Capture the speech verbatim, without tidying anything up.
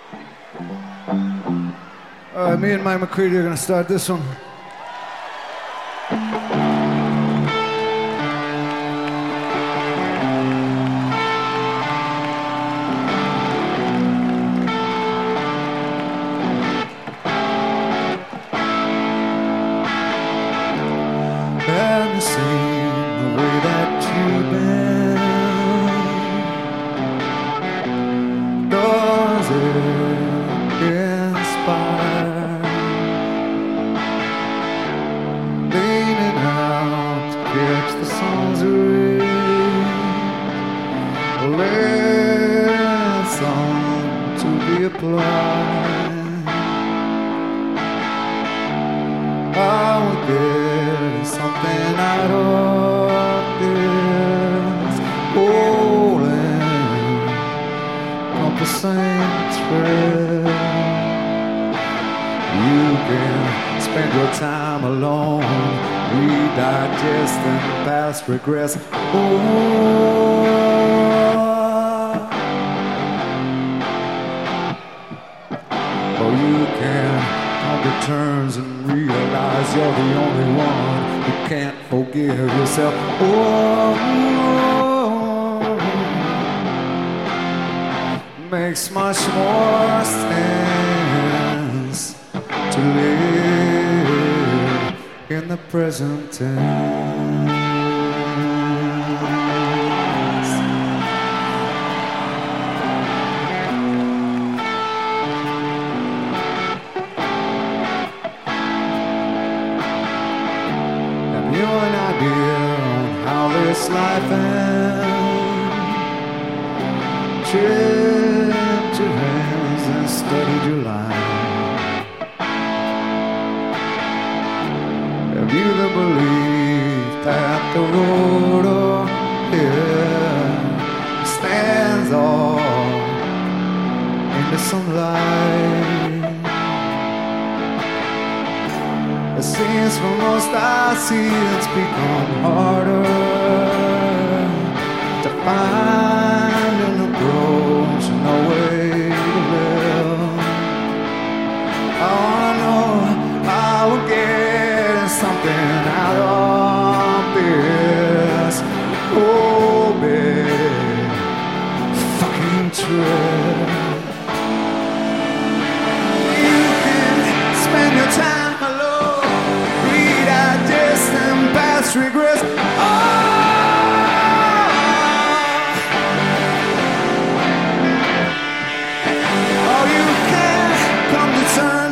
Uh, me and Mike McCready are gonna start this one. Have you seen the way that you bend? Does it inspire? Leaning out to catch the sun's rays, lesson to be applied. I would get something out of this holding compassing thread. You can spend your time alone, redigesting past regrets. Oh, or you can come to terms and realize you're the only one who can't forgive yourself. Oh, makes much more sense to live in the present tense. Have you an idea on how this life ends? Chipped your hands and studied your line. Have you the belief that the road ahead stands off into some light? It seems for most I see it's become harder to find an approach, no way to live. All I know, I will get something out of this. Oh, big fucking trip. You can spend your time alone, redigesting past regrets. Oh, or you can come to terms